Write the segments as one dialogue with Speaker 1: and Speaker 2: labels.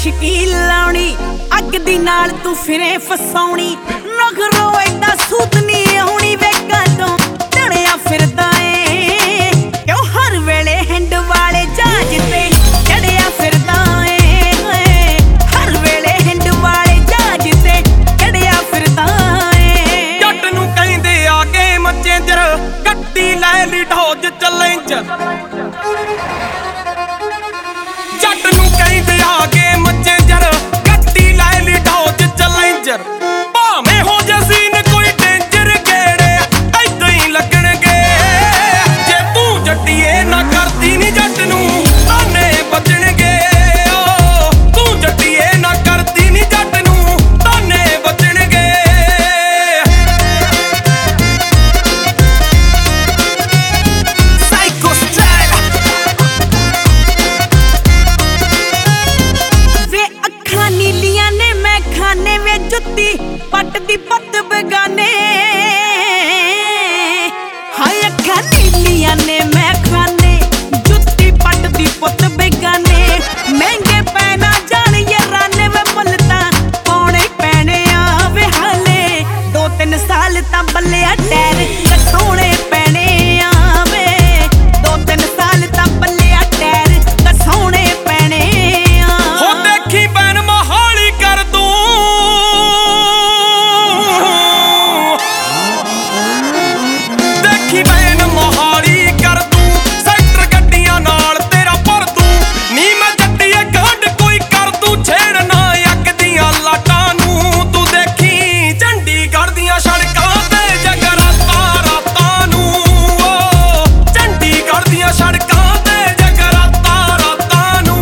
Speaker 1: ਸ਼ਕੀਲ ਲਾਉਣੀ ਅੱਗ ਦੀ ਨਾਲ ਤੂੰ ਫਿਰੇ ਫਸਾਉਣੀ ਨਖਰੋ ਐਡਾ ਸੂਤ ਨਹੀਂ ਆਉਣੀ ਵੇ ਕਾਦੋਂ ਟਣਿਆ ਫਿਰਦਾ ਏ ਕਿਉਂ ਹਰ ਵੇਲੇ ਹਿੰਡ ਵਾਲੇ ਜਹਾਜ਼ ਤੇ ਚੜਿਆ ਫਿਰਦਾ ਏ ਹਰ ਵੇਲੇ ਹਿੰਡ ਵਾਲੇ ਜਹਾਜ਼ ਤੇ ਚੜਿਆ ਫਿਰਦਾ ਏ
Speaker 2: ਜੱਟ ਨੂੰ ਕਹਿੰਦੇ ਆ ਕੇ ਮੱਚੇ ਜਰ ਗੱਡੀ ਲੈ ਲਈ ਢੋਜ ਚੈਲੰਜਰ ਜੱਟ ਨੂੰ ਕਹਿੰਦੇ ਆ ਕੇ ਮੱਚੇ ਜਰ ਗੱਡੀ ਲੈ ਲਈ ਢੋਜ ਚੈਲੰਜਰ ਭਾਵੇਂ ਹੋ ਜੇ ਸੀਨ ਕੋਈ ਡੇਂਜਰ ਗੇੜੇ ਏਦਾਂ ਹੀ ਲੱਗਣਗੇ ਜੇ ਤੂੰ ਜੱਟੀਏ ਨਾ ਕਰਦੀ ਨੀ ਜੱਟ ਨੂੰ ਤਾਨੇ ਬਚਣਗੇ ਤੂੰ ਜੱਟੀਏ ਨਾ ਕਰਦੀ ਨੀ ਜੱਟ ਨੂੰ ਤਾਨੇ ਬਚਣਗੇ
Speaker 1: ਨੀਲੀਆਂ ਨੇ ਮੈਂ ਖਾਨੇ ਵੇ ਜੁੱਤੀ ਪੱਟ ਦੀ ਪੱਤ ਬਗਾਨੇ ਹਾਏ ਅੱਖਾਂ ਨੀਲੀਆਂ ਨੇ ਮੈਂ ਖਾਨੇ ਜੁੱਤੀ ਪੱਟ ਦੀ ਪੁੱਤ ਬਗਾਨੇ ਮਹਿੰਗੇ ਪੈ ਨਾ ਜਾਣ ਯਾਰਾਨੇ ਵੇ ਮੁੱਲ ਤਾਂ ਪਾਉਣੇ ਪੈਣੇ ਆ ਵੇ ਹਾਲੇ 2-3 ਸਾਲ ਤਾਂ ਬੱਲਿਆ ਟੈਰ ਕਟਾਉਣੇ ਪੈਣੇ ਆ ਵੇ 2-3 ਸਾਲ ਤਾਂ ਬੱਲਿਆ ਟੈਰ ਕਟਾਉਣੇ ਪੈਣੇ ਆ
Speaker 2: ਹੋ ਦੇਖੀ ਬੈਨ ਮਹਾਲੀ ਕਰ ਦੂੰ ਦੇਖੀ ਬੈਨ ਮਹਾਲੀ ਕਰ ਦੂੰ ਸੈਕਟਰ ਗੱਡੀਆਂ ਨਾਲ ਤੇਰਾ ਭਰ ਦੂੰ ਨੀ ਮੈਂ ਜੱਟੀਏ ਗੰਢ ਕੋਈ ਕਰ ਦੂੰ ਛੇੜ ਨਾ ਅੱਗ ਦੀਆਂ ਲਾਟਾਂ ਨੂੰ ਤੂੰ ਦੇਖੀ ਚੰਡੀਗੜ੍ਹ ਦੀਆਂ ਸੜਕਾਂ ਤੇ ਜਗਰਾਤਾ ਰਾਤਾਂ ਨੂੰ ਚੰਡੀਗੜ੍ਹ ਦੀਆਂ ਸੜਕਾਂ ਤੇ ਜਗਰਾਤਾ ਰਾਤਾਂ ਨੂੰ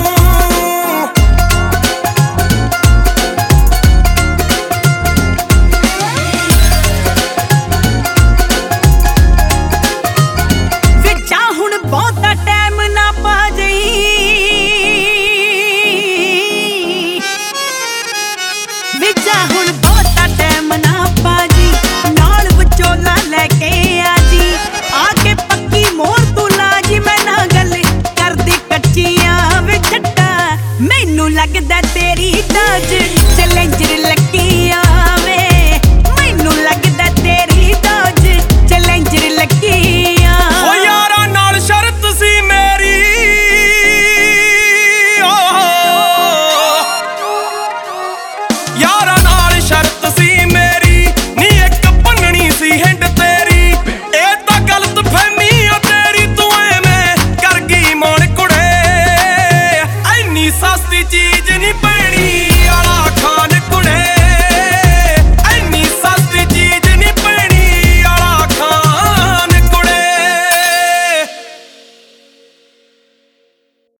Speaker 1: ਵਿਚਾ ਹੁਣ ਬਹੁਤਾ ਟਾਈਮ ਨਾ ਪਾ ਜਈ ਵਿਚਾ ਹੁਣ ਬਹੁਤਾ ਟਾਈਮ ਨਾ ਪਾ ਜੀ ਨਾਲ ਵਿਚੋਲਾ ਲੈ ਕੇ ਆ ਜੀ ਆ ਕੇ ਪੱਕੀ ਮੋਰ ਤੂੰ ਲਾ ਜੀ ਮੈਂ ਨਾ ਗੱਲ ਕਰਦੀ ਕੱਚੀਆਂ ਵੇ ਛੱਟਾ ਮੈਨੂੰ ਲੱਗਦਾ ਤੇਰੀ ਡੋਜ ਚੈਲੰਜਰ ਲੱਗੀ ਆਵੇ ਮੈਨੂੰ ਲੱਗਦਾ ਤੇਰੀ ਡੋਜ ਚੈਲੰਜਰ ਲੱਗੀ ਆ
Speaker 2: ਓ ਯਾਰਾਂ ਨਾਲ ਸ਼ਰਤ ਸੀ ਮੇਰੀ ਯਾਰਾਂ ਨਾਲ ਸ਼ਰਤ ਸੀ ਮੇਰੀ ਨੀ ਇੱਕ ਭੰਨਣੀ ਸੀ ਹਿੰਡ ਤੇਰੀ ਇਹ ਤਾਂ ਗਲਤ ਫਹਿਮੀ ਆ ਤੇਰੀ ਤੂੰ ਐਵੇਂ ਕਰ ਗਈ ਮੋਣ ਕੁੜੇ ਐਨੀ ਸਸਤੀ ਚੀਜ਼ ਨਹੀਂ ਪੈਣੀ